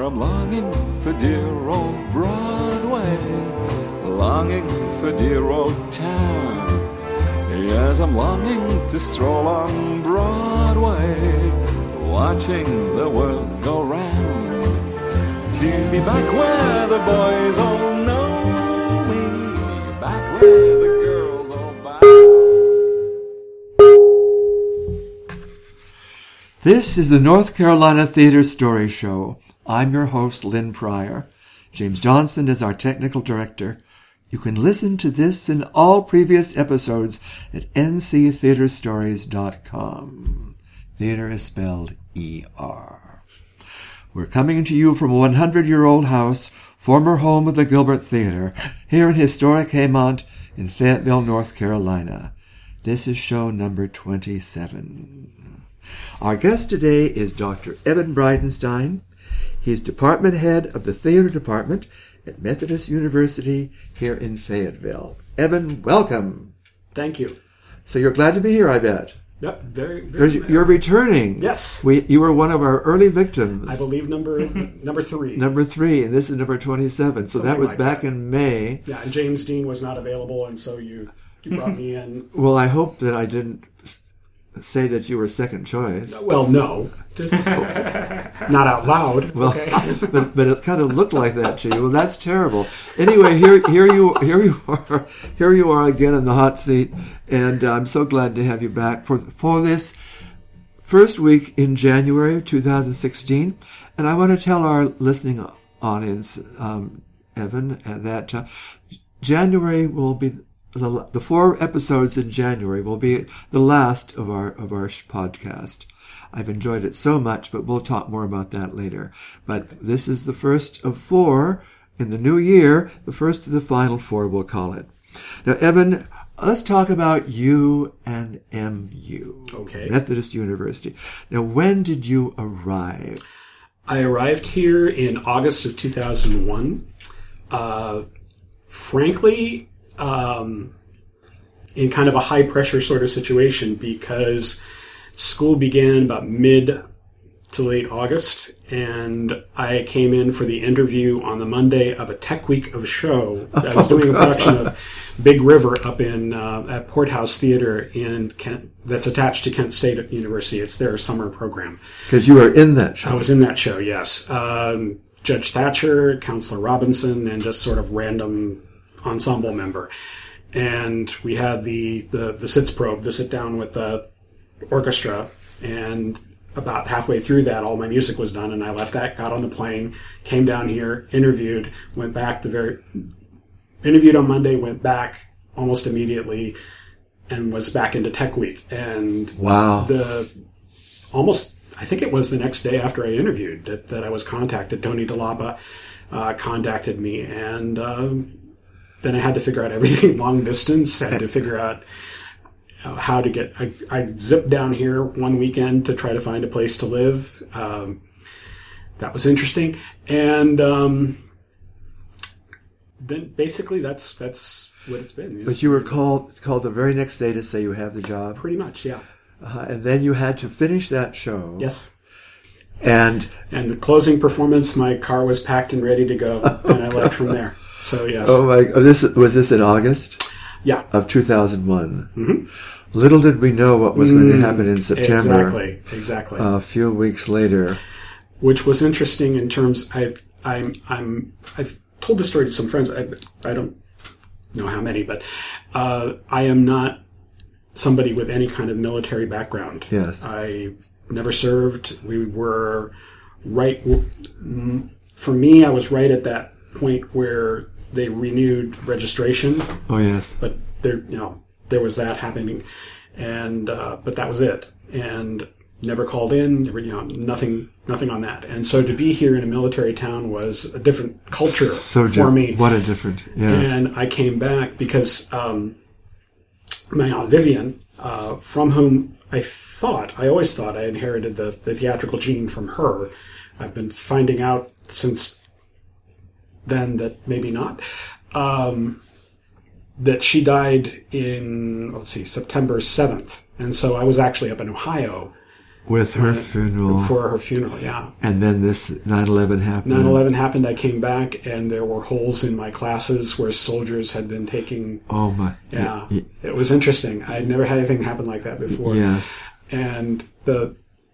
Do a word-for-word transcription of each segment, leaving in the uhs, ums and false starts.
I'm longing for dear old Broadway, longing for dear old town. Yes, I'm longing to stroll on Broadway, watching the world go round. To be back where the boys all know me, back where the girls all bow. This is the North Carolina Theater Story Show. I'm your host, Lynn Pryor. James Johnson is our technical director. You can listen to this and all previous episodes at n c theater stories dot com. Theater is spelled E R. We're coming to you from a hundred-year-old house, former home of the Gilbert Theater, here in historic Haymont in Fayetteville, North Carolina. This is show number twenty-seven. Our guest today is Doctor Evan Bridenstine. He's department head of the theater department at Methodist University here in Fayetteville. Evan, welcome. Thank you. So you're glad to be here, I bet. Yep, very, very. You're, you're returning. Yes. We, you were one of our early victims. I believe number number three. Number three, and this is number twenty-seven. So Something that was like back that. in May. Yeah, and James Dean was not available, and so you, you brought me in. Well, I hope that I didn't s- say that you were second choice. Well, no. Just, not out loud. Well, okay. but but it kind of looked like that to you. Well, that's terrible. Anyway, here here you here you are here you are again in the hot seat, and I'm so glad to have you back for for this first week in January two thousand sixteen. And I want to tell our listening audience, um, Evan, that uh, January will be the, the four episodes in January will be the last of our of our podcast. I've enjoyed it so much, but we'll talk more about that later. But this is the first of four in the new year, the first of the final four, we'll call it. Now, Evan, let's talk about U and M U. Okay. Methodist University. Now, when did you arrive? I arrived here in August of two thousand one. Uh, frankly, um, in kind of a high-pressure sort of situation because school began about mid to late August, and I came in for the interview on the Monday of a Tech Week of a show that I was doing a production of Big River up in uh, at Porthouse Theater in Kent, that's attached to Kent State University. It's their summer program. Because you were in that show. I was in that show, yes. Um, Judge Thatcher, Counselor Robinson, and just sort of random ensemble member. And we had the, the, the sits probe, the sit down with the orchestra, and about halfway through that, all my music was done, and I left that, got on the plane, came down here, interviewed, went back the very, interviewed on Monday, went back almost immediately, and was back into Tech Week. And wow. the, almost, I think it was the next day after I interviewed that, that I was contacted. Tony DeLapa, uh, contacted me, and, um, then I had to figure out everything long distance, I had to figure out how to get, I, I zipped down here one weekend to try to find a place to live. Um, that was interesting. And, um, then basically that's, that's what it's been. But you were called, called the very next day to say you have the job. Pretty much, yeah. Uh, and then you had to finish that show. Yes. And, and the closing performance, my car was packed and ready to go, and I left from there. So yes. Oh my, oh, this, was this in August? Yeah. Of two thousand one. Mm-hmm. Little did we know what was mm, going to happen in September. Exactly, exactly. Uh, a few weeks later. Which was interesting in terms, I, I'm, I'm, I've told this story to some friends. I, I don't know how many, but, uh, I am not somebody with any kind of military background. Yes. I never served. We were right, for me, I was right at that point where they renewed registration. Oh, yes. But there, you know, there was that happening, and uh, but that was it, and never called in, never, you know, nothing, nothing on that. And so to be here in a military town was a different culture so for di- me. What a different, yes. And I came back because um, my aunt Vivian, uh, from whom I thought, I always thought I inherited the, the theatrical gene from her. I've been finding out since then that maybe not. Um, that she died in, let's see, September seventh. And so I was actually up in Ohio With her funeral. For her funeral, yeah. And then this nine eleven happened. nine eleven happened. I came back, and there were holes in my classes where soldiers had been taking... Oh, my. Yeah. Y- It was interesting. I'd never had anything happen like that before. Yes. And the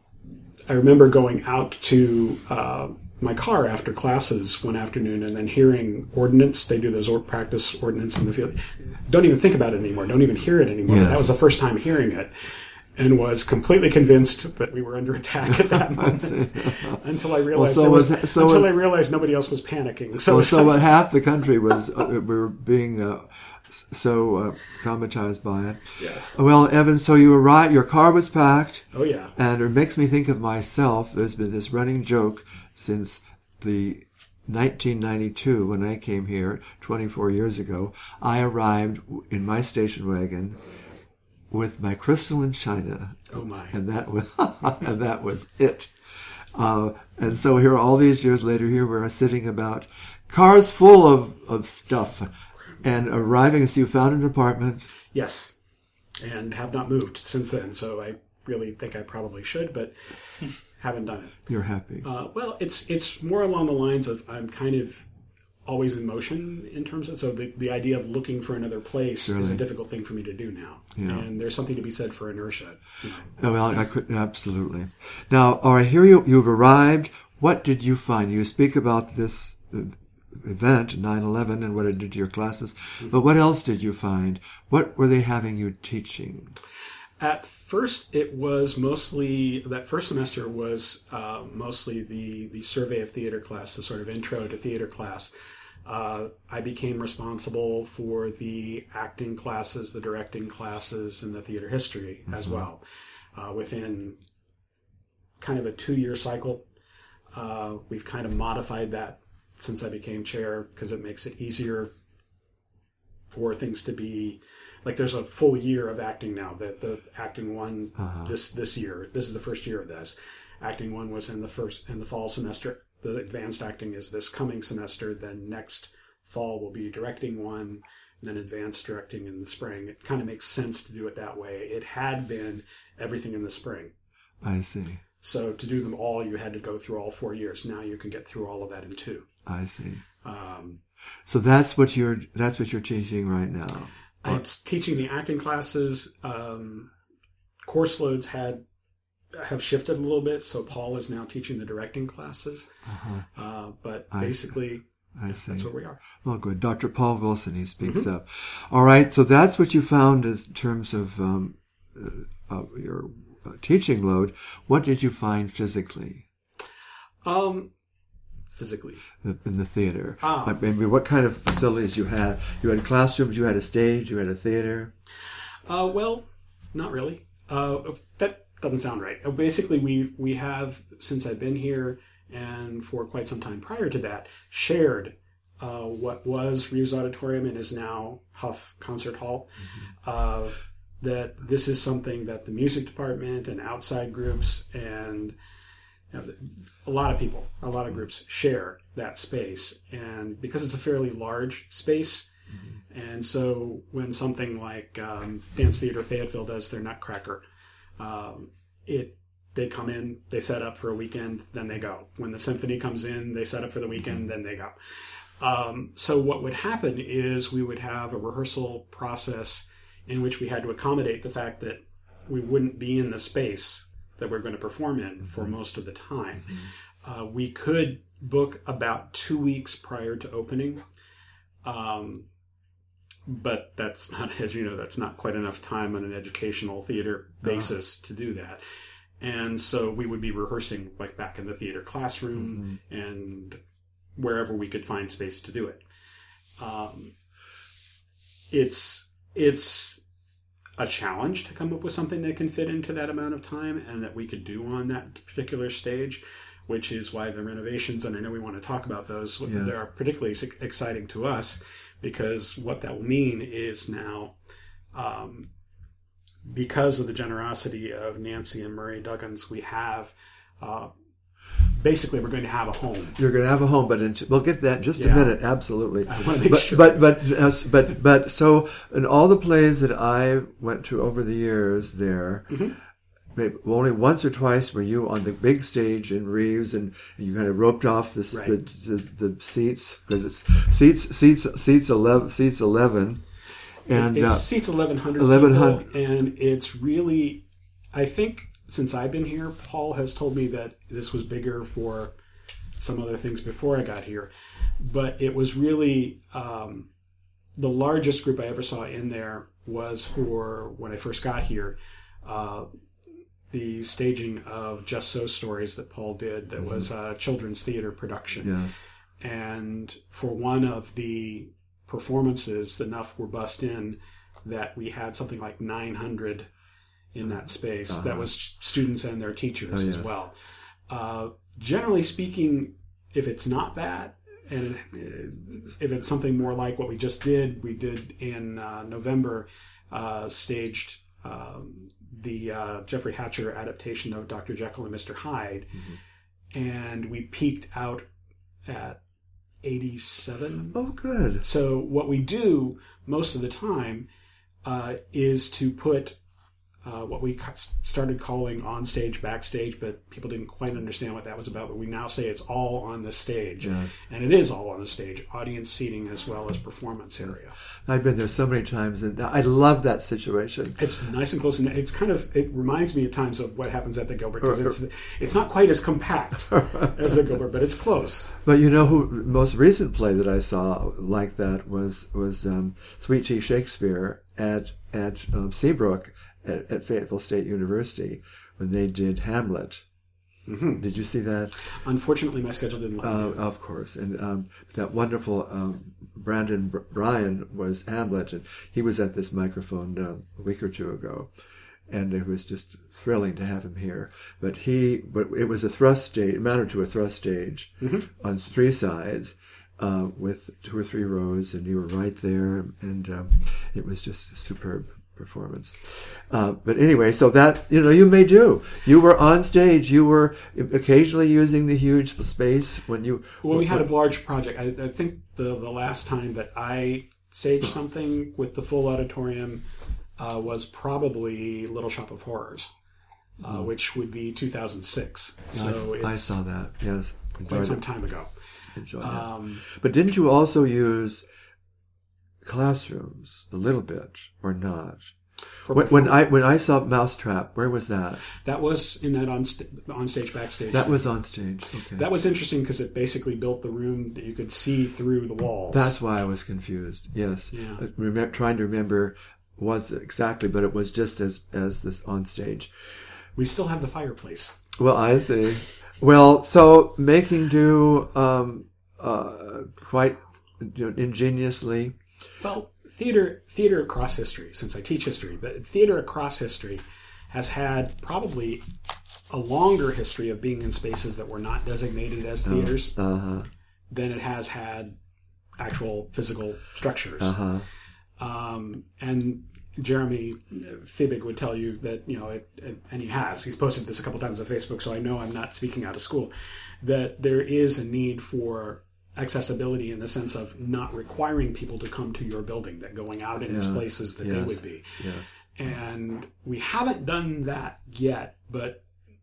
I remember going out to uh, my car after classes one afternoon and then hearing ordnance. They do those or- practice ordnance in the field. Don't even think about it anymore. Don't even hear it anymore. Yes. That was the first time hearing it. And was completely convinced that we were under attack at that moment until I realized Well, so there was, was- so until was- I realized nobody else was panicking. So, Well, so what half the country was, uh, we were being uh, s- so uh, traumatized by it. yes. Well, Evan, so you arrived, your car was packed, Oh yeah. and it makes me think of myself. There's been this running joke since the nineteen ninety-two, when I came here twenty-four years ago. I arrived in my station wagon with my crystalline china, Oh my. and that was and that was it. Uh, and so here, all these years later, here we're sitting about cars full of, of stuff, and arriving. So you found an apartment. Yes, and have not moved since then. So I really think I probably should, but haven't done it. You're happy. Uh, well, it's it's more along the lines of I'm kind of always in motion in terms of so the, the idea of looking for another place is a Surely. difficult thing for me to do now. Yeah. And there's something to be said for inertia. You know. Oh, well, I could absolutely. Now, all right, here you you've arrived. What did you find? You speak about this uh, event, nine eleven, and what it did to your classes. But what else did you find? What were they having you teaching? At first, it was mostly, that first semester was uh, mostly the, the survey of theater class, the sort of intro to theater class. Uh, I became responsible for the acting classes, the directing classes, and the theater history mm-hmm. as well. Uh, within kind of a two-year cycle, uh, we've kind of modified that since I became chair because it makes it easier for things to be... Like there's a full year of acting now. The the acting one uh-huh. this this year. This is the first year of this. Acting one was in the first in the fall semester. The advanced acting is this coming semester. Then next fall will be directing one, and then advanced directing in the spring. It kind of makes sense to do it that way. It had been everything in the spring. I see. So to do them all, you had to go through all four years. Now you can get through all of that in two. I see. Um, so that's what you're that's what you're teaching right now. I'm teaching the acting classes. Um, course loads had have shifted a little bit, so Paul is now teaching the directing classes. Uh-huh. Uh, but I basically, see. I see. That's where we are. Well, good. Doctor Paul Wilson, he speaks mm-hmm. up. All right, so that's what you found in terms of um, uh, your uh, teaching load. What did you find physically? Um. Physically in the theater. Ah. I mean, what kind of facilities you had? You had classrooms, you had a stage, you had a theater? Uh, well, not really. Uh, that doesn't sound right. Basically, we we have, since I've been here and for quite some time prior to that, shared uh, what was Reeves Auditorium and is now Huff Concert Hall. Mm-hmm. Uh, that this is something that the music department and outside groups and you know, a lot of people, a lot of groups share that space. And because it's a fairly large space, mm-hmm. and so when something like um, Dance Theater Fayetteville does their Nutcracker, um, it they come in, they set up for a weekend, then they go. When the symphony comes in, they set up for the weekend, then they go. Um, so what would happen is we would have a rehearsal process in which we had to accommodate the fact that we wouldn't be in the space that we're going to perform in for most of the time. Mm-hmm. Uh, we could book about two weeks prior to opening, um, but that's not, as you know, that's not quite enough time on an educational theater basis uh-huh. to do that. And so we would be rehearsing like back in the theater classroom mm-hmm. and wherever we could find space to do it. Um, it's it's. a challenge to come up with something that can fit into that amount of time and that we could do on that particular stage, which is why the renovations, and I know we want to talk about those, yeah. they are particularly exciting to us because what that will mean is now, um, because of the generosity of Nancy and Murray Duggins, we have, uh, basically we're going to have a home. You're going to have a home, but in t- we'll get to that in just yeah. a minute. Absolutely. I want to make but, sure. But, but, uh, but, but, so in all the plays that I went to over the years there, mm-hmm. maybe only once or twice were you on the big stage in Reeves, and, and you kind of roped off the Right. the, the, the seats because it's seats seats seats eleven seats eleven, and It uh, seats eleven hundred eleven people, hundred. and it's really, I think since I've been here, Paul has told me that this was bigger for some other things before I got here, but it was really um, the largest group I ever saw in there was for when I first got here. Uh, the staging of Just So Stories that Paul did that mm-hmm. was a children's theater production. Yes. And for one of the performances, enough were bussed in that we had something like nine hundred in that space. Uh-huh. That was students and their teachers oh, yes. as well. Uh, generally speaking, if it's not that, and if it's something more like what we just did, we did in uh, November, uh, staged um, the uh, Jeffrey Hatcher adaptation of Doctor Jekyll and Mister Hyde, mm-hmm. and we peaked out at eighty-seven. Oh, good. So what we do most of the time uh, is to put uh, what we started calling on stage, backstage, but people didn't quite understand what that was about. But we now say it's all on the stage, yeah. and it is all on the stage, audience seating as well as performance area. I've been there so many times, and I love that situation. It's nice and close, and it's kind of it reminds me at times of what happens at the Gilbert because it's it's not quite as compact as the Gilbert, but it's close. But you know who most recent play that I saw like that was was um, Sweet Tea Shakespeare at at um, Seabrook. At, at Fayetteville State University when they did Hamlet. Mm-hmm. Did you see that? Unfortunately, my schedule didn't let uh, me. Of course. And um, that wonderful um, Brandon Bryan was Hamlet, and he was at this microphone uh, a week or two ago. And it was just thrilling to have him here. But he, but it was a thrust stage, it mounted to a thrust stage mm-hmm. on three sides. Uh, with two or three rows, and you were right there, and um, it was just superb performance. Uh, but anyway, so that, you know, you may do. You were on stage. You were occasionally using the huge space when you... When we had a large project. I, I think the, the last time that I staged something with the full auditorium uh, was probably Little Shop of Horrors, uh, mm. which would be two thousand six. So I, it's I saw that, yes. Quite some time ago. Enjoyed um, it. But didn't you also use classrooms a little bit, or not? When, when I when I saw Mousetrap, where was that? That was in that on, st- on stage backstage. That thing. was on stage. Okay. That was interesting because it basically built the room that you could see through the walls. That's why I was confused. Yes, yeah. Remember, trying to remember was it exactly, but it was just as as this on stage. We still have the fireplace. Well, I see. Well, so making do um, uh, quite you know, ingeniously. Well, theater theater across history, since I teach history, but theater across history has had probably a longer history of being in spaces that were not designated as theaters uh-huh. than it has had actual physical structures. Uh-huh. Um, and Jeremy Fibig would tell you that, you know, it, it, and he has, he's posted this a couple times on Facebook, so I know I'm not speaking out of school, that there is a need for accessibility in the sense of not requiring people to come to your building, that going out in yeah. places that yes. they would be. Yeah. And we haven't done that yet, but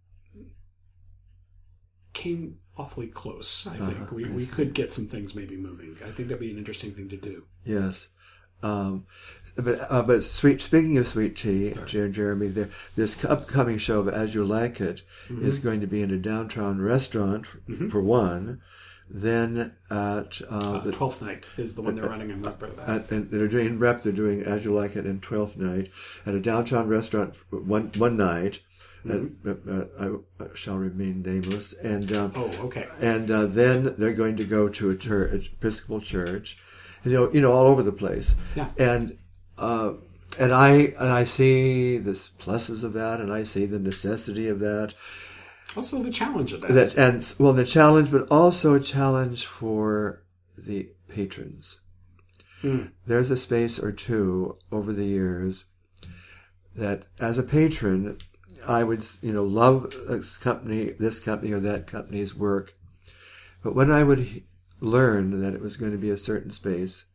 came awfully close, I think. Uh-huh. We, we could get some things maybe moving. I think that'd be an interesting thing to do. Yes. Um, but uh, but sweet. Speaking of Sweet Tea, sure. Jeremy, the, this upcoming show of As You Like It mm-hmm. is going to be in a downtown restaurant mm-hmm. for one. Then at uh, uh, the twelfth night is the one they're uh, running in rep. At, and they're doing in rep. They're doing As You Like It in twelfth night at a downtown restaurant one one night. Mm-hmm. Uh, uh, I shall remain nameless. And um, oh, okay. And uh, then they're going to go to a church, Episcopal church, you know, you know, all over the place. Yeah. And uh, and I and I see the pluses of that, and I see the necessity of that. Also, the challenge of that. that. And well, the challenge, but also a challenge for the patrons. Mm. There's a space or two over the years that, as a patron, I would, you know, love this company, this company or that company's work. But when I would learn that it was going to be a certain space,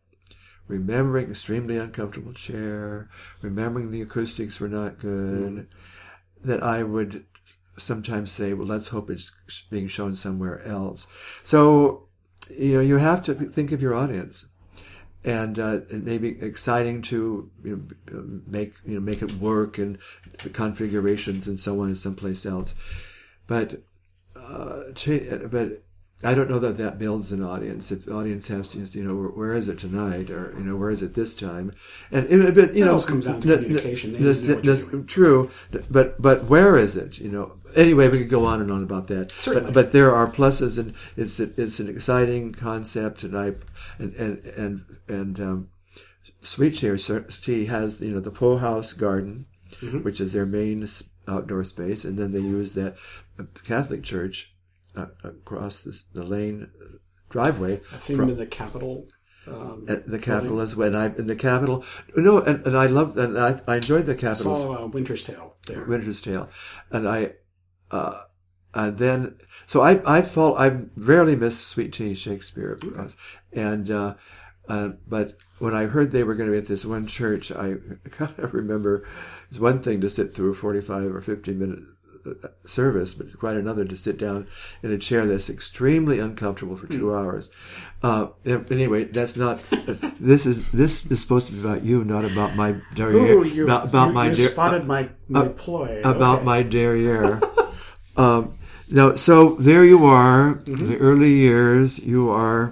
remembering extremely uncomfortable chair, remembering the acoustics were not good, that I would sometimes say, well, let's hope it's being shown somewhere else. So, you know, you have to think of your audience. And uh, it may be exciting to you know, make you know make it work and the configurations and so on someplace else, but uh, but I don't know that that builds an audience. If the audience has to, you know, where, where is it tonight, or you know, where is it this time? And it, but you that know, also comes down to n- communication. N- n- n- true, but but where is it? You know. Anyway, we could go on and on about that. Certainly. But, but there are pluses, and it's it's an exciting concept, and I and and and and. Um, Sweet Tea has, you know, the Poe House Garden, mm-hmm. which is their main outdoor space, and then they use that Catholic church uh, across this, the lane driveway. I've seen from, them in the Capitol. Um, at the Capitol as well. And I in the Capitol, no, and, and I loved, and I, I enjoyed the Capitol. I saw uh, Winter's Tale there. Winter's Tale, and I, uh, and then so I I fall I rarely miss Sweet Tea Shakespeare because okay. and. Uh, Uh, but when I heard they were going to be at this one church, I kind of remember it's one thing to sit through a forty-five or fifty minute service, but quite another to sit down in a chair that's extremely uncomfortable for two hours. Uh, anyway, that's not. This is this is supposed to be about you, not about my derriere. Ooh, you about, about you, my you der- spotted my my uh, ploy about okay. my derriere. um, now, so there you are. Mm-hmm. The early years, you are.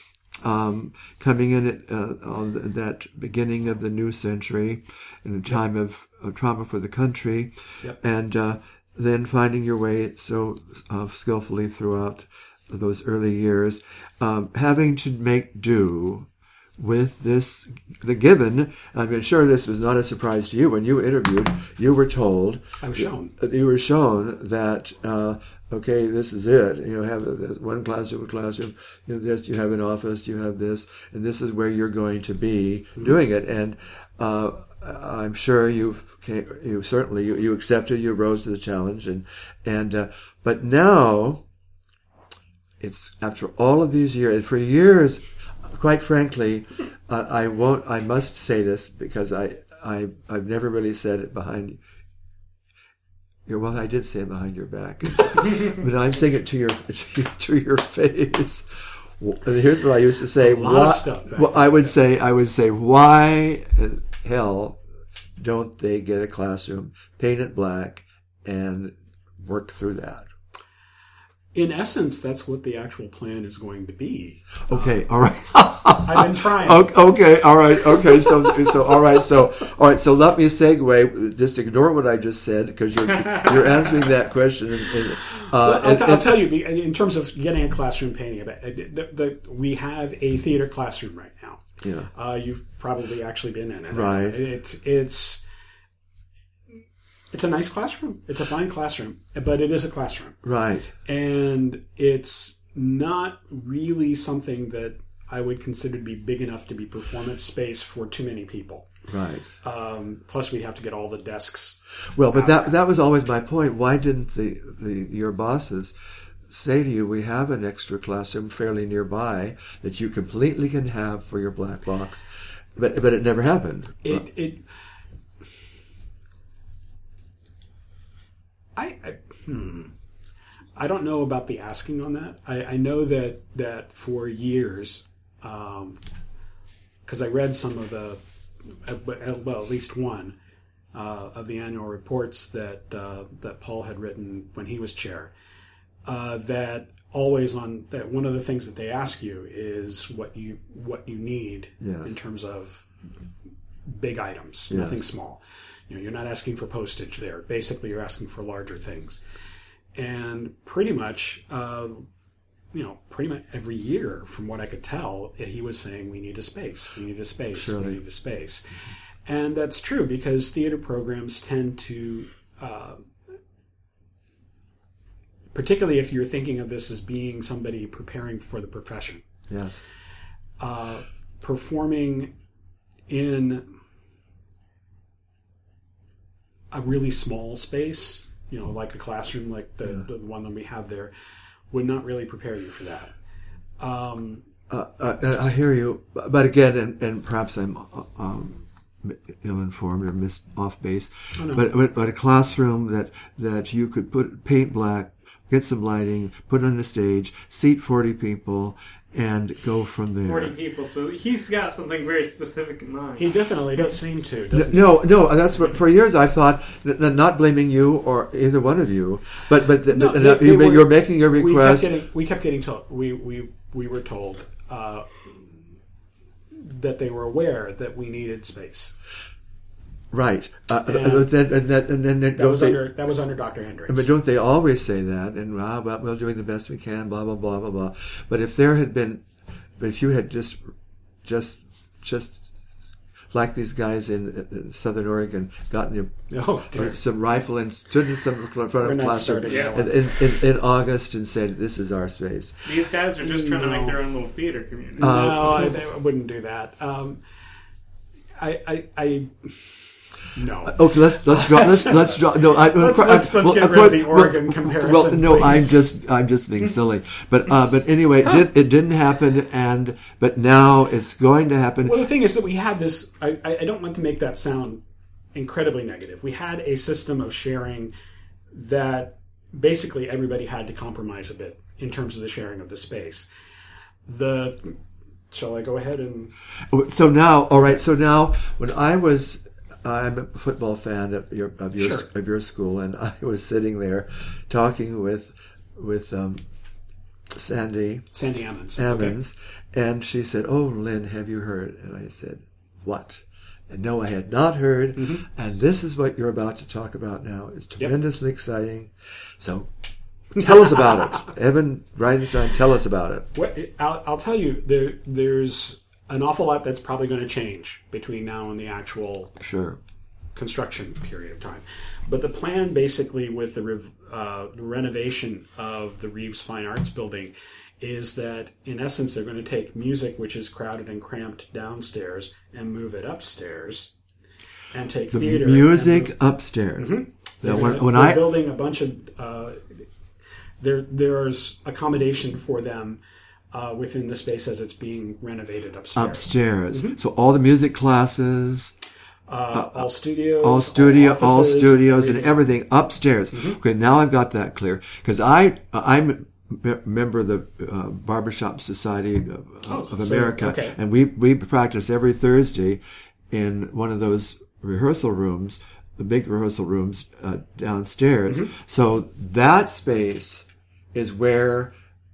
Um, coming in at, uh, on that beginning of the new century in a time of, of trauma for the country, yep. and uh, then finding your way so uh, skillfully throughout those early years, um, having to make do with this, the given. I'm sure this was not a surprise to you. When you interviewed, you were told, I was shown, you were shown that. Uh, Okay, this is it. You know, have one classroom, a classroom. You know, this you have an office. You have this, and this is where you're going to be mm-hmm. doing it. And uh, I'm sure you you certainly you, you accepted. You rose to the challenge, and and uh, but now it's after all of these years. For years, quite frankly, uh, I won't. I must say this because I I I've never really said it behind. Well, I did say it behind your back, but I'm saying it to your to your face. Here's what I used to say. A lot why, of stuff back well, I would say, I would say, why in hell don't they get a classroom, paint it black, and work through that? In essence, that's what the actual plan is going to be. Okay, all right. I've been trying. Okay, all right. Okay, so so all right. So all right. So let me segue. Just ignore what I just said because you're you're answering that question. And, and, uh, well, I'll, and, t- I'll and, tell you, in terms of getting a classroom painting, the, the, we have a theater classroom right now. Yeah. Uh, you've probably actually been in it. Right. It's it's. It's a nice classroom. It's a fine classroom, but it is a classroom. Right. And it's not really something that I would consider to be big enough to be performance space for too many people. Right. Um, plus, we have to get all the desks. Well, but that that was always my point. Why didn't the, the your bosses say to you, we have an extra classroom fairly nearby that you completely can have for your black box? But but it never happened. It it. I, I hmm. I don't know about the asking on that. I, I know that that for years, because um, I read some of the, well, at least one uh, of the annual reports that uh, that Paul had written when he was chair. Uh, that always on that one of the things that they ask you is what you what you need yeah. in terms of big items, yes. nothing small. You know, you're not asking for postage there. Basically, you're asking for larger things. And pretty much, uh, you know, pretty much every year, from what I could tell, he was saying, we need a space, we need a space, Surely. we need a space. And that's true because theater programs tend to, uh, particularly if you're thinking of this as being somebody preparing for the profession, yes. uh, performing in a really small space, you know, like a classroom like the, yeah. the one that we have there, would not really prepare you for that. Um, uh, uh, I hear you, but again, and, and perhaps I'm um, ill-informed or mis- off base, Oh, no. but, but but a classroom that that you could put paint black, get some lighting, put on a stage, seat forty people, and go from there. forty people, so he's got something very specific in mind. He definitely does seem to. N- Doesn't he? No, no. That's what, for years I thought. n- n- Not blaming you or either one of you, but but, th- No, but they- uh, they you, were- you're making your We kept request. getting, we kept getting told. We we we were told uh, that they were aware that we needed space. Right. Uh, And- and then and, that, and then That don't was they, under that was under Doctor Hendricks. but don't they always say that? And ah, well, we're doing the best we can. Blah blah blah blah blah. But if there had been, but if you had just, just, just like these guys in uh, Southern Oregon, gotten your Oh, dear. some rifle and stood in some front We're of not classroom starting yet. in, in, in, in August and said, "This is our space." These guys are just trying to No. make their own little theater community. no, Uh, I, I wouldn't do that. Um, I, I, I, no. Okay, let's let's draw. Let's let's draw. No, I, Let's- I- let's- let's well, get of rid of course- the Oregon comparison, Well, no, I'm please. just I'm just being silly. But uh, but anyway, it, did, it didn't happen, and but now it's going to happen. Well, the thing is that we had this. I, I I don't want to make that sound incredibly negative. We had a system of sharing that basically everybody had to compromise a bit in terms of the sharing of the space. The shall I go ahead and So now, all right. So now, when I was, I'm a football fan of your of your Sure. of your school, and I was sitting there talking with with um, Sandy Sandy Ammons? Okay. Ammons, and she said, "Oh, Lynn, have you heard?" And I said, "What?" And no, I had not heard. Mm-hmm. And this is what you're about to talk about now. It's tremendously exciting. So tell us about it. Evan Bridenstine, tell us about it. What, I'll, I'll tell you, there there's an awful lot that's probably going to change between now and the actual Sure. construction period of time. But the plan basically with the rev, uh, renovation of the Reeves Fine Arts Building is that in essence they're going to take music which is crowded and cramped downstairs and move it upstairs and take The theater music and move, upstairs. they're Now, when, gonna- when they're I building a bunch of uh, there there's accommodation for them uh, within the space as it's being renovated upstairs. upstairs, Mm-hmm. so all the music classes, Uh, all studios, all studio, all, offices, studios, and everything. everything upstairs. Okay, now I've got that clear because I I'm a member of the uh, Barbershop Society of, Oh, of so- America, okay. and we we practice every Thursday in one of those rehearsal rooms, the big rehearsal rooms uh, downstairs. Mm-hmm. So that space is where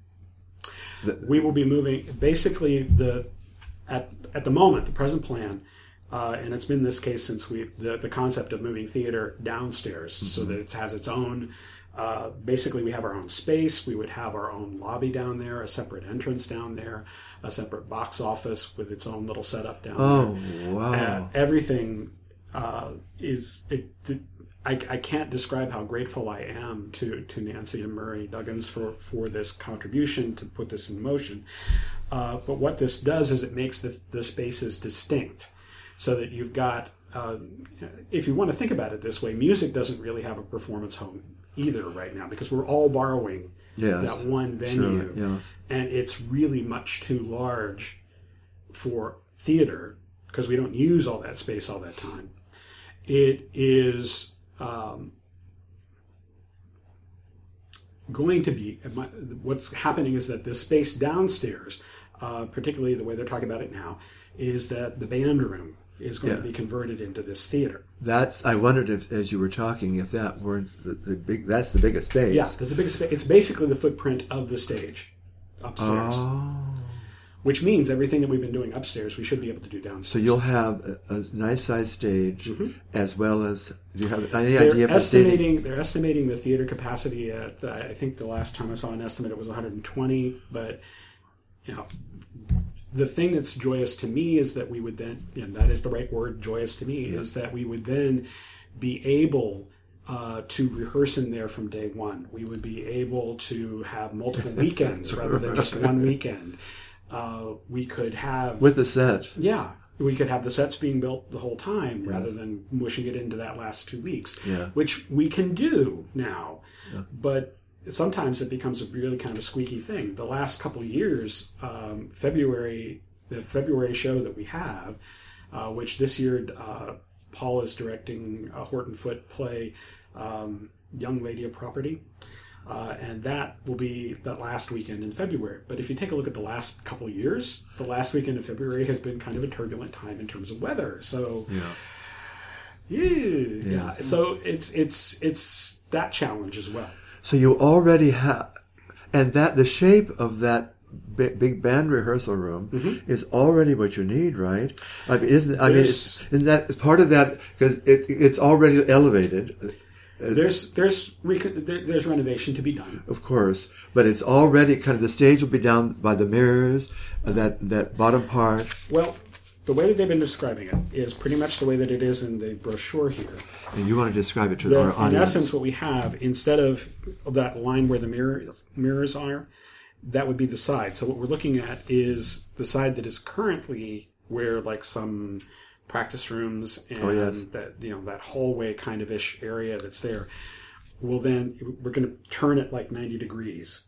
We will be moving basically the at at the moment the present plan, uh, and it's been this case since we the, the concept of moving theater downstairs so that it has its own. Uh, basically, we have our own space. We would have our own lobby down there, a separate entrance down there, a separate box office with its own little setup down oh there. wow. Uh, everything uh, is it. it I, I can't describe how grateful I am to, to Nancy and Murray Duggins for, for this contribution to put this in motion. Uh, but what this does is it makes the, the spaces distinct so that you've got, uh, if you want to think about it this way, music doesn't really have a performance home either right now because we're all borrowing Yes, that one venue. sure, yeah. And it's really much too large for theater because we don't use all that space all that time. It is um, going to be, what's happening is that the space downstairs, uh, particularly the way they're talking about it now, is that the band room is going Yeah. to be converted into this theater. That's. I wondered if, as you were talking, if that weren't the, the big. That's the biggest space. Yeah, there's a big space. It's basically the footprint of the stage upstairs, Oh. which means everything that we've been doing upstairs, we should be able to do downstairs. So you'll have a, a nice sized stage, as well as. Do you have any They're idea of the seating? estimating. They're estimating the theater capacity at. Uh, I think the last time I saw an estimate, it was one hundred twenty. But you know, the thing that's joyous to me is that we would then, and that is the right word, joyous to me, is that we would then be able uh, to rehearse in there from day one. We would be able to have multiple weekends rather than just one weekend. Uh, we could have With the set. yeah, we could have the sets being built the whole time rather than mushing it into that last two weeks, Yeah. which we can do now. But sometimes it becomes a really kind of squeaky thing. The last couple of years, um, February, the February show that we have, uh, which this year uh, Paul is directing a Horton Foote play, um, Young Lady of Property. Uh, and that will be that last weekend in February. But if you take a look at the last couple of years, the last weekend of February has been kind of a turbulent time in terms of weather. So, Yeah. yeah, Yeah. yeah. So it's it's it's that challenge as well. So you already have, and that the shape of that big, big band rehearsal room Mm-hmm. is already what you need, right? I mean, isn't I mean, There's- it's, isn't that part of that because it it's already elevated, There's there's rec- there, there's renovation to be done. of course, but it's already kind of the stage will be down by the mirrors, uh, that that bottom part. Well, the way that they've been describing it is pretty much the way that it is in the brochure here. And you want to describe it to The- our in audience? essence, what we have, instead of that line where the mirror mirrors are, that would be the side. So what we're looking at is the side that is currently where like some practice rooms and Oh, yes. that, you know, that hallway kind of ish area that's there. Well, then we're going to turn it like ninety degrees.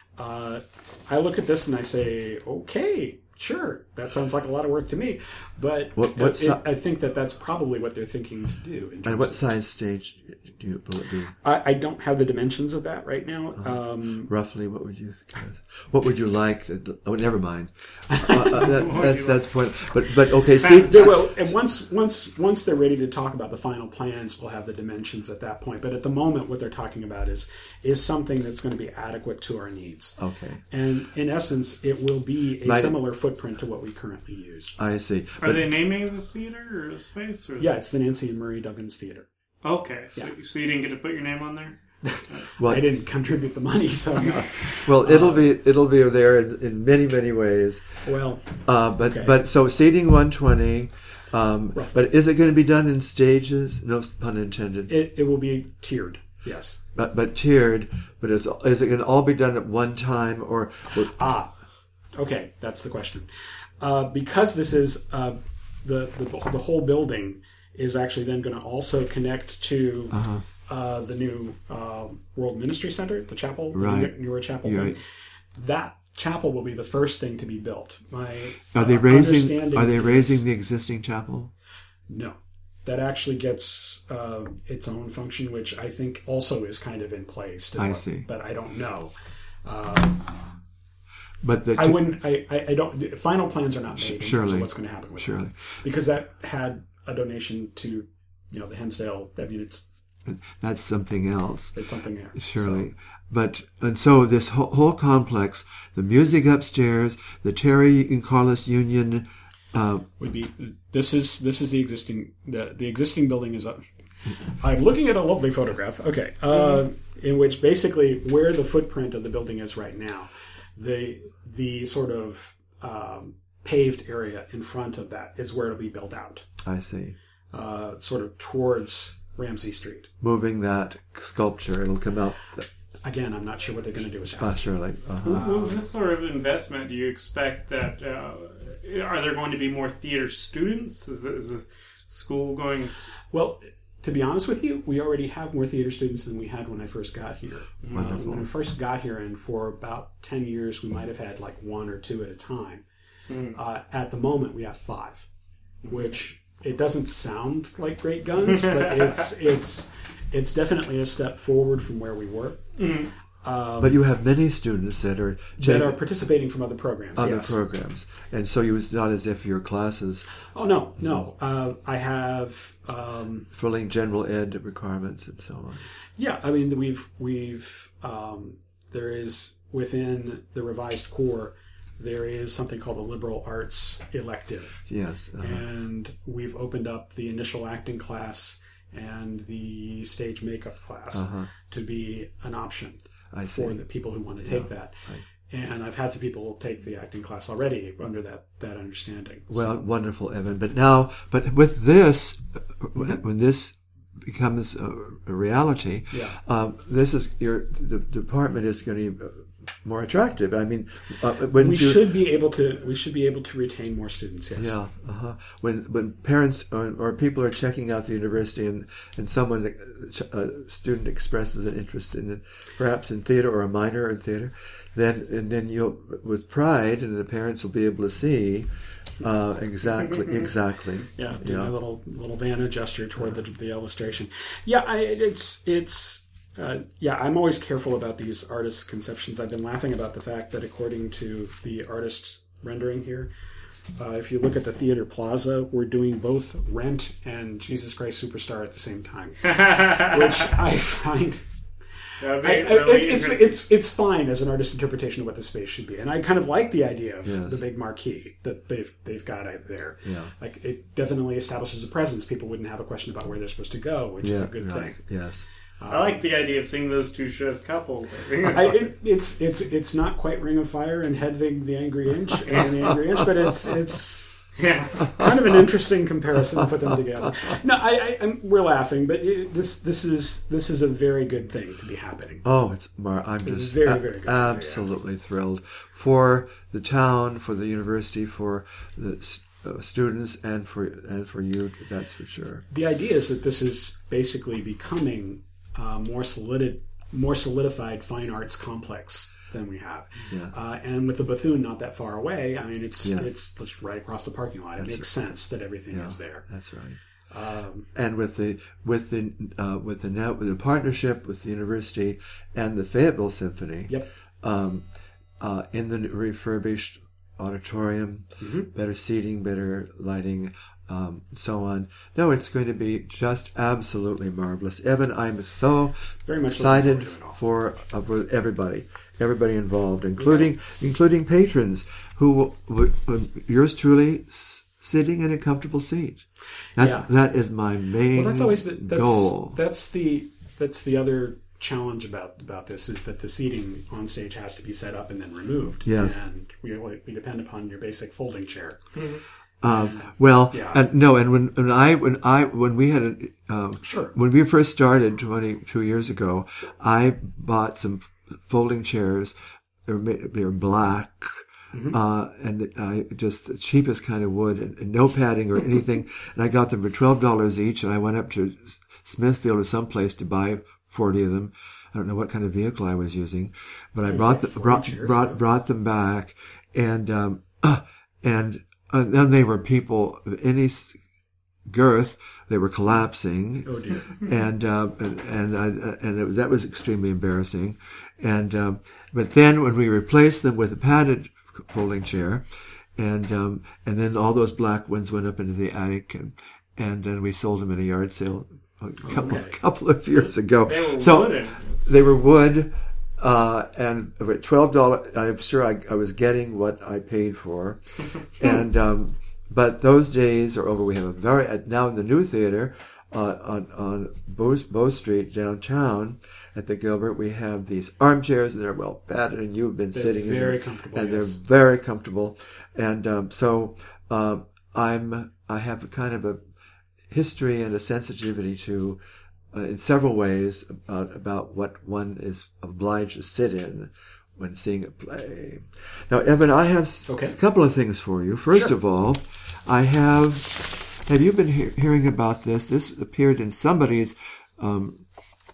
Uh, I look at this and I say, okay, sure, that sounds like a lot of work to me. But What- what it- si- I think that that's probably what they're thinking to do. In terms And what of- size stage do you, will it be? I, I don't have the dimensions of that right now. Um, Roughly, what would you think? What would you like? To, oh, never mind. Uh, uh, that, that's that's point. But but okay. See, There will, and once once once they're ready to talk about the final plans, we'll have the dimensions at that point. But at the moment, what they're talking about is is something that's going to be adequate to our needs. okay, And in essence, it will be a Right. similar footprint to what we currently use. I see. Are But- they naming the theater or the space? Or Yeah, it's the Nancy and Murray Duggins Theater. Okay, so, Yeah. so you didn't get to put your name on there? well, I didn't contribute the money, so Well, it'll be it'll be there in, in many many ways. well, Uh, but Okay. but so seating one twenty. Um, Roughly. but is it going to be done in stages? No pun intended. it, it will be tiered. Yes. But but tiered. But is is it going to all be done at one time or? or Ah, okay, that's the question. Uh, because this is uh, the, the the whole building is actually then going to also connect to Uh-huh. uh, the new uh, World Ministry Center, the chapel, the Right. newer chapel You're thing. right. That chapel will be the first thing to be built. My Are they uh, raising? understanding Are they is- raising the existing chapel? No. That actually gets uh, its own function, which I think also is kind of in place. Still, I see. But I don't know. But the I wouldn't. I, I, I don't. The final plans are not made in terms Surely. of what's going to happen with Surely. it, because that had a donation to, you know, the Hensdale. I mean, it's that's something else. it's something there. Surely. But, and so this whole, whole complex, the music upstairs, the Terry and Carlos Union, uh, So would be this is this is the existing the the existing building is. A, I'm looking at a lovely photograph. Okay, uh, in which basically where the footprint of the building is right now, the the sort of um, paved area in front of that is where it'll be built out, I see, uh, sort of towards Ramsey Street. moving that sculpture, it'll come out, Again, I'm not sure what they're going to do with that. uh, surely. Uh-huh. Well, this sort of investment, do you expect that, uh, are there going to be more theater students? Is the, is the school going... Well, to be honest with you, we already have more theater students than we had when I first got here. Uh, when I first got here, and for about ten years, we might have had like one or two at a time. Uh, at the moment, we have five, which it doesn't sound like great guns, but it's it's it's definitely a step forward from where we were. But you have many students that are That taking are participating from other programs. other yes. programs. And so you, it's not as if your classes Oh no, no. Uh, I have. Um, filling general ed requirements and so on. Yeah, I mean, we've we've um, there is within the revised core, there is something called a liberal arts elective, Yes. Uh-huh. and we've opened up the initial acting class and the stage makeup class Uh-huh. to be an option I see. for the people who want to take that. And I've had some people take the acting class already under that that understanding. Well, wonderful, Evan. But now, but with this, when this becomes a, a reality, Yeah. um, this is your the department is going to be more attractive. I mean, uh, when we you, should be able to we should be able to retain more students. Yes. yeah, uh-huh. when when parents or, or people are checking out the university and and someone a student expresses an interest in it, perhaps in theater or a minor in theater, then and then you'll with pride, and the parents will be able to see Uh, exactly, exactly. Yeah, do my little little Vanna gesture toward the, the illustration. Yeah, I, it's it's uh, yeah. I'm always careful about these artist conceptions. I've been laughing about the fact that according to the artist rendering here, uh, if you look at the Theater Plaza, we're doing both Rent and Jesus Christ Superstar at the same time, which I find. I, I, really it, it's it's it's fine as an artist's interpretation of what the space should be, and I kind of like the idea of yes. the big marquee that they've they've got out there. Yeah. Like it definitely establishes a presence. People wouldn't have a question about where they're supposed to go, which yeah, is a good right. thing. Yes, I like the idea of seeing those two shows coupled. I think it's, I, it, it's it's it's not quite Ring of Fire and Hedwig the Angry Inch and the Angry Inch, but it's it's. yeah. kind of an interesting comparison to put them together. No, I, I I'm, we're laughing, but it, this this is this is a very good thing to be happening. Oh, it's Mar- I'm It's just very, a- very good. absolutely thrilled for the town, for the university, for the uh, students, and for and for you. That's for sure. The idea is that this is basically becoming a more solid, more solidified fine arts complex than we have. Yeah. Uh, and with the Bethune not that far away, I mean, it's Yes. it's it's right across the parking lot. It That's makes sense that everything Yeah, is there. that's right. Um, And with the with the uh, with the net with the partnership with the university and the Fayetteville Symphony, yep. um, uh, in the refurbished auditorium, Mm-hmm. better seating, better lighting, um, so on. No, it's going to be just absolutely marvelous. Evan, I'm so Very much excited looking forward to it all. for uh, for everybody, everybody involved, including including patrons who w- w- yours truly s- sitting in a comfortable seat. That's Yeah. that is my main Well, that's always been that's, goal. That's the that's the other challenge about about this is that the seating on stage has to be set up and then removed. Yes. and we we depend upon your basic folding chair. Um, well, Yeah. uh, no, and when, when I when I when we had a, um, Sure. when we first started twenty-two years ago, I bought some folding chairs. They were made, they were black, Mm-hmm. uh, and I just the cheapest kind of wood, and, and no padding or anything. And I got them for twelve dollars each. And I went up to Smithfield or someplace to buy forty of them. I don't know what kind of vehicle I was using, but I brought the, like forty brought chairs, brought yeah. brought them back, and um, and. Uh, then they were people of any s- girth. They were collapsing, Oh dear. and uh, and and, I, and it was, that was extremely embarrassing. And um, but then when we replaced them with a padded folding chair, and um, and then all those black ones went up into the attic, and and then we sold them at a yard sale a couple Okay. couple of years ago. They were so wooden. they were wood. Uh, and at twelve dollars, I'm sure I, I was getting what I paid for. and, um, but those days are over. We have a very, now in the new theater, uh, on, on Bow, Bow Street downtown at the Gilbert, we have these armchairs and they're well padded and you've been They're sitting in very them, comfortable, and yes. they're very comfortable. And, um, so, um, I'm, I have a kind of a history and a sensitivity to, Uh, in several ways about, about what one is obliged to sit in when seeing a play. Now, Evan, I have s- Okay. a couple of things for you. First Sure. of all, I have, have you been he- hearing about this? This appeared in somebody's um,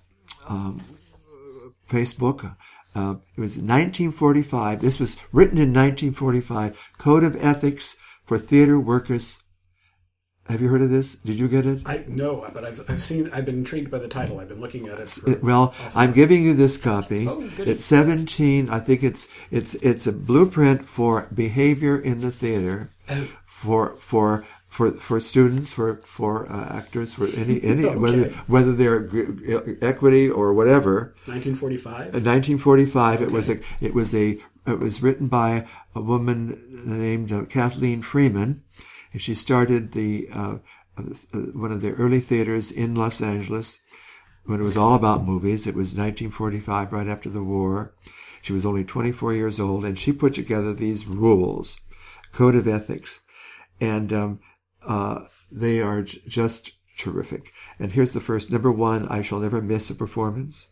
um, Facebook. Uh, it was nineteen forty-five. This was written in nineteen forty-five. Code of Ethics for Theater Workers. Have you heard of this? Did you get it? I no, but I've I've seen. I've been intrigued by the title. I've been looking at it. For, It- well, I'm giving you this copy. Oh, good. It's seventeen. I think it's it's it's a blueprint for behavior in the theater, Oh. for for for for students, for for uh, actors, for any any Okay. whether whether they're g- equity or whatever. nineteen forty-five. In nineteen forty-five, it was a Okay. it was a it was written by a woman named uh, Kathleen Freeman. And she started the uh, uh, one of the early theaters in Los Angeles when it was all about movies. It was nineteen forty-five, right after the war. She was only twenty-four years old, and she put together these rules, code of ethics, and um, uh, they are j- just terrific. And here's the first. Number one, I shall never miss a performance.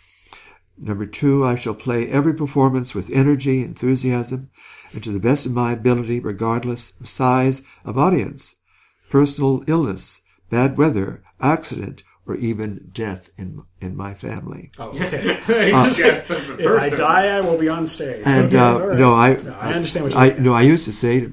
Number two, I shall play every performance with energy, enthusiasm, and to the best of my ability, regardless of size of audience, personal illness, bad weather, accident, or even death in in my family. Oh, okay. Yes, the If I person. die, I will be on stage. And Okay, uh, all right. no, I, No, I understand what you I mean. no, I used to say to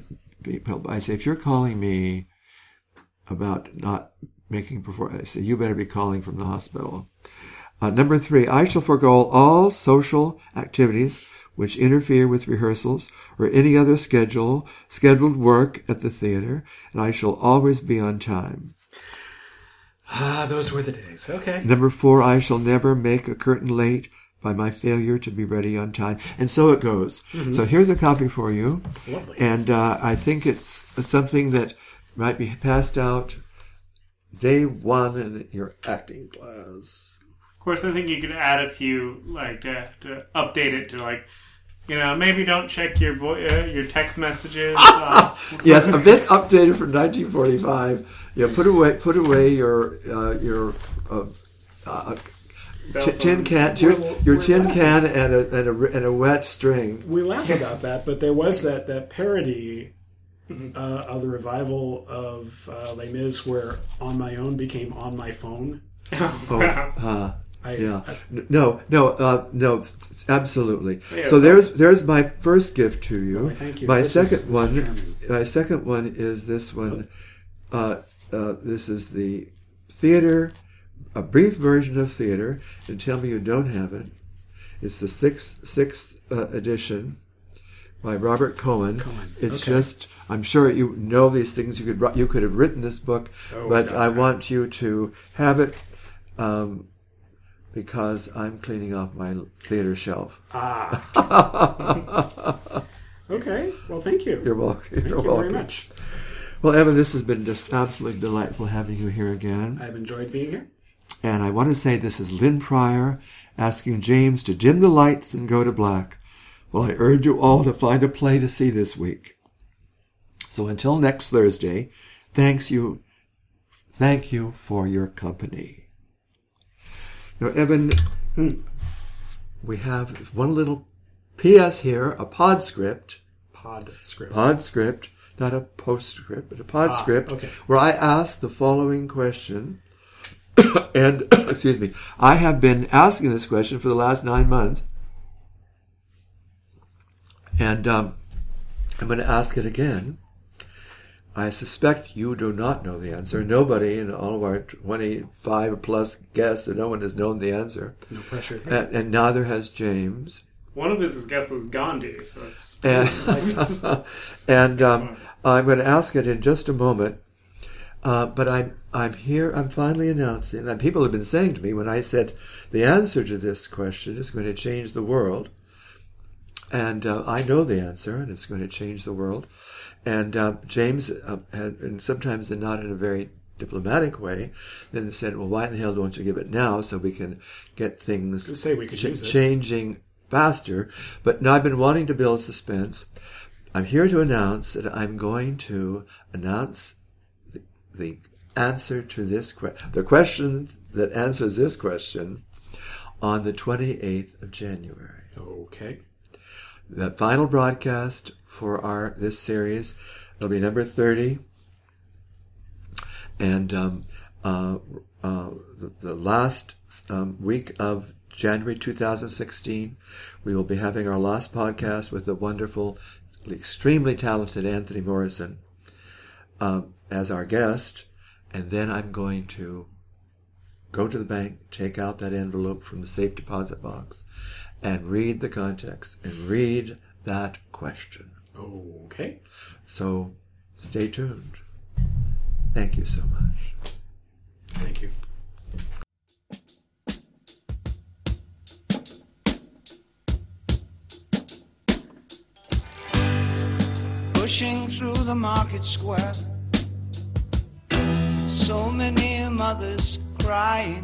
people. I say, if you're calling me about not making performance, I say, you better be calling from the hospital. Uh, number three, I shall forego all social activities which interfere with rehearsals or any other schedule, scheduled work at the theater, and I shall always be on time. Ah, those were the days. Okay. Number four, I shall never make a curtain late by my failure to be ready on time. And so it goes. Mm-hmm. So here's a copy for you. Lovely. And uh, I think it's, it's something that might be passed out day one in your acting class. Of course, I think you could add a few, like, to, to update it to, like, you know, maybe don't check your vo- uh, your text messages. Uh. Yes, a bit updated from nineteen forty-five. Yeah, put away put away your uh, your uh, uh, t- tin can, your, your tin can, and a, and a and a wet string. We laugh about that, but there was that that parody uh, of the revival of uh, Les Mis, where "On My Own" became "On My Phone." Oh, uh, I, yeah. I, No, no, uh, no, absolutely. Yeah, so so- there's there's my first gift to you. Oh, thank you. My This second is- this is one, charming. my second one is this one. Uh, uh, this is the theater, a brief version of theater. And tell me you don't have it. It's the sixth sixth uh, edition by Robert Cohen. Cohen. It's Okay. just. I'm sure you know these things. You could you could have written this book, Oh, but no. I want you to have it. Um, because I'm cleaning off my theater shelf. Ah. Okay. Well, thank you. You're welcome. Thank You're you welcome. very much. Well, Evan, this has been just absolutely delightful having you here again. I've enjoyed being here. And I want to say this is Lynn Pryor asking James to dim the lights and go to black. Well, I urge you all to find a play to see this week. So until next Thursday, thanks you, thank you for your company. Now, Evan, we have one little P S here, a pod script. Pod script. Pod script, not a postscript, but a pod Ah, script, okay. where I ask the following question. And, excuse me, I have been asking this question for the last nine months. And um, I'm going to ask it again. I suspect you do not know the answer. Nobody in all of our twenty-five plus guests, and no one has known the answer. No pressure. And, and neither has James. One of his guests was Gandhi, so it's... And, and um, I'm going to ask it in just a moment. Uh, but I'm I'm here. I'm finally announcing. And people have been saying to me when I said the answer to this question is going to change the world. And uh, I know the answer, and it's going to change the world. And uh, James, uh, had, and sometimes not in a very diplomatic way, then said, well, why in the hell don't you give it now so we can get things Say we could ch- use it. changing faster? But now I've been wanting to build suspense. I'm here to announce that I'm going to announce the, the answer to this question, the question that answers this question, on the twenty-eighth of January. Okay. The final broadcast for our this series, it'll be number thirty, and um, uh, uh, the, the last um, week of January two thousand sixteen, we will be having our last podcast with the wonderful, extremely talented Anthony Morrison um, as our guest, and then I'm going to go to the bank, take out that envelope from the safe deposit box, and read the context and read that question. Okay. So stay tuned. Thank you so much. Thank you. Pushing through the market square, so many mothers crying.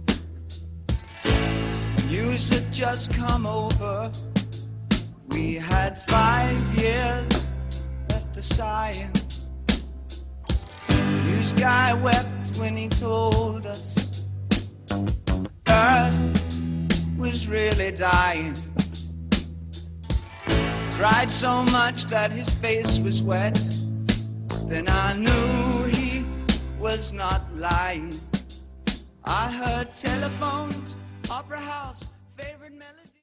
News had just come over. We had five years left to sighing. News guy wept when he told us Earth was really dying. Cried so much that his face was wet. Then I knew he was not lying. I heard telephones, opera house, favorite melody.